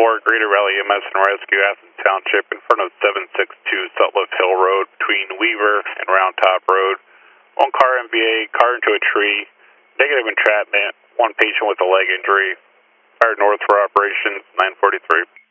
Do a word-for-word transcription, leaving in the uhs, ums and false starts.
four, Greater Valley E M S and Rescue, Athens Township, in front of seven six two Sutliff Hill Road, between Weaver and Round Top Road. One car M V A, car into a tree, negative entrapment, one patient with a leg injury. Fired north for operations, nine forty-three.